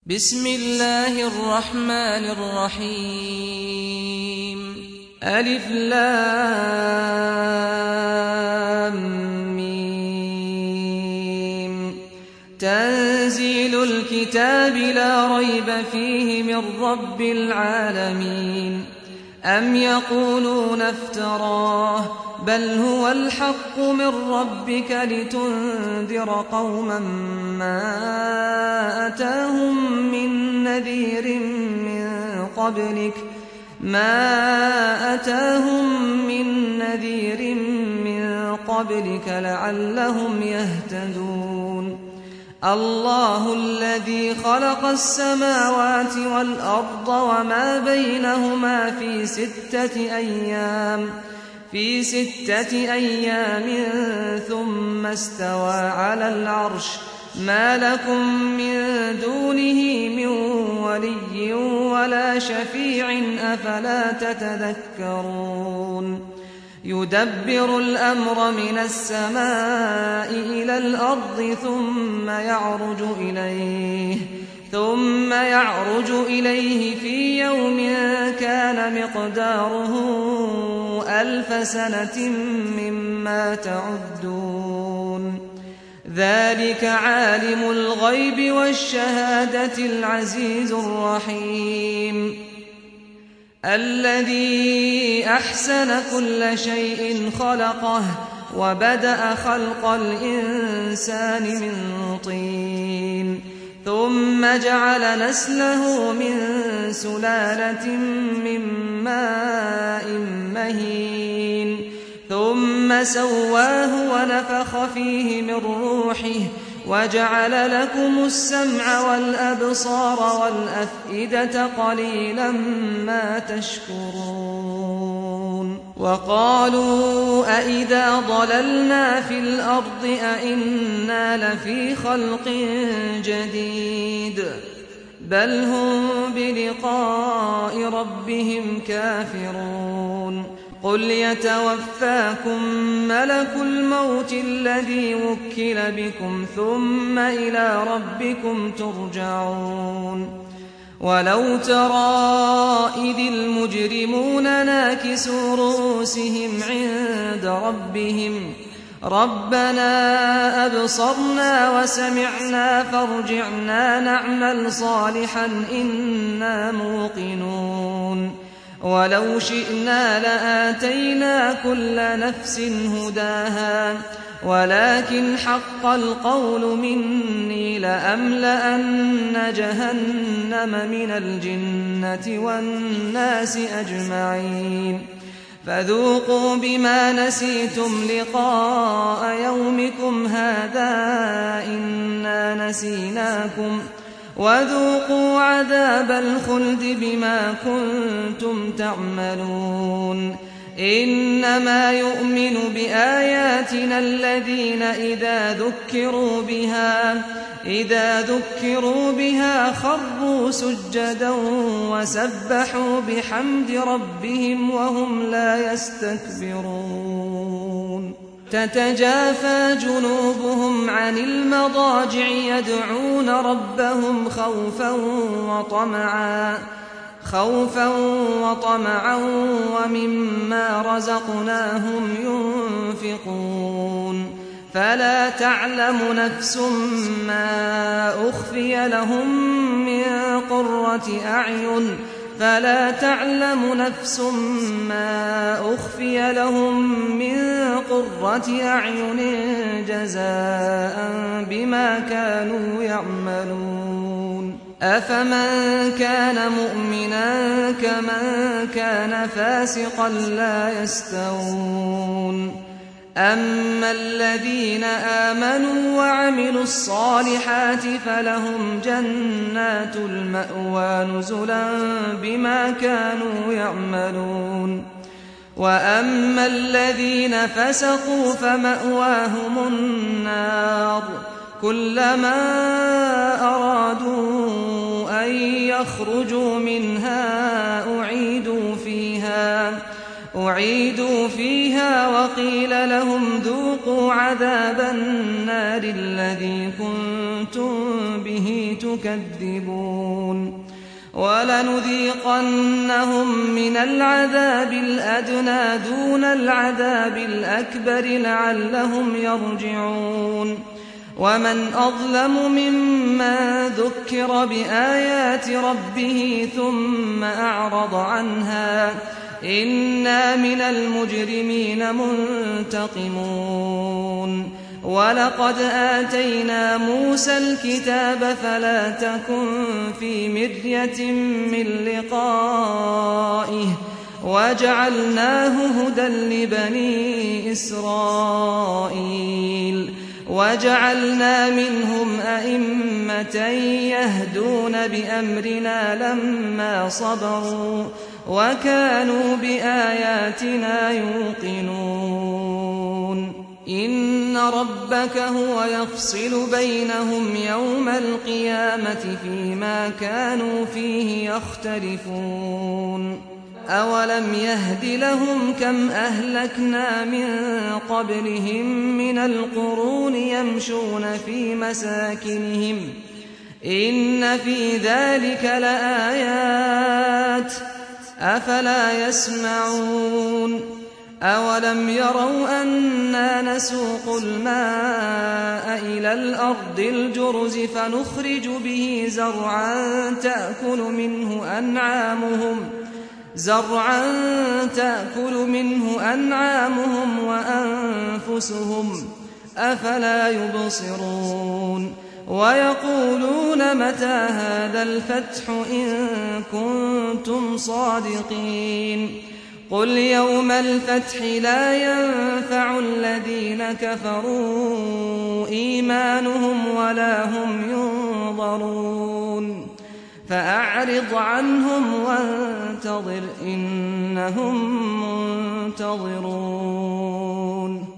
بسم الله الرحمن الرحيم ألف لام ميم تنزيل الكتاب لا ريب فيه من رب العالمين أم يقولون افتراه بل هو الحق من ربك لتنذر قوما ما أتاهم من نذير من قبلك لعلهم يهتدون الله الذي خلق السماوات والأرض وما بينهما في ستة أيام ثم استوى على العرش ما لكم من دونه من ولي ولا شفيع أفلا تتذكرون يدبر الأمر من السماء إلى الأرض ثم يعرج إليه في يوم كان مقداره 1000 سنة مما تعدون ذلك عالم الغيب والشهادة العزيز الرحيم الذي أحسن كل شيء خلقه وبدأ خلق الإنسان من طين ثم جعل نسله من سلالة من ماء مهين ثم سواه ونفخ فيه من روحه وجعل لكم السمع والأبصار والأفئدة قليلا ما تشكرون وقالوا أئذا ضللنا في الأرض أئنا لفي خلق جديد بل هم بلقاء ربهم كافرون قل يتوفاكم ملك الموت الذي وكل بكم ثم إلى ربكم ترجعون ولو ترى إذ المجرمون ناكسوا رؤوسهم عند ربهم ربنا أبصرنا وسمعنا فارجعنا نعمل صالحا إنا موقنون ولو شئنا لآتينا كل نفس هداها ولكن حق القول مني لأملأن جهنم من الجنة والناس أجمعين فذوقوا بما نسيتم لقاء يومكم هذا إنا نسيناكم وذوقوا عذاب الخلد بما كنتم تعملون إنما يؤمن بآياتنا الذين إذا ذكروا بها خروا سجدا وسبحوا بحمد ربهم وهم لا يستكبرون تتجافى جنوبهم عن المضاجع يدعون ربهم خوفا وطمعا ومما رزقناهم ينفقون فلا تعلم نفس ما أخفي لهم من قرة أعين جزاء بما كانوا يعملون أفمن كان مؤمنا كمن كان فاسقا لا يستوون أما الذين آمنوا وعملوا الصالحات فلهم جنات المأوى نزلا بما كانوا يعملون وأما الذين فسقوا فمأواهم النار كلما أرادوا أن يخرجوا منها أعيدوا فيها وقيل لهم ذوقوا عذاب النار الذي كنتم كنتم به تكذبون ولنذيقنهم من العذاب الأدنى دون العذاب الأكبر لعلهم يرجعون ومن أظلم ممن ذكر بآيات ربه ثم أعرض عنها إنا من المجرمين منتقمون ولقد آتينا موسى الكتاب فلا تكن في مرية من لقائه وجعلناه هدى لبني إسرائيل وجعلنا منهم أئمة يهدون بأمرنا لما صبروا وكانوا بآياتنا يوقنون إن ربك هو يفصل بينهم يوم القيامة فيما كانوا فيه يختلفون أولم يهد لهم كم أهلكنا من قبلهم من القرون يمشون في مساكنهم إن في ذلك لآيات أفلا يسمعون أولم يروا أنا نسوق الماء إلى الأرض الجرز فنخرج به زرعا تأكل منه أنعامهم وأنفسهم أفلا يبصرون ويقولون متى هذا الفتح إن كنتم صادقين قل يوم الفتح لا ينفع الذين كفروا إيمانهم ولا هم ينظرون فأعرض عنهم وانتظر إنهم منتظرون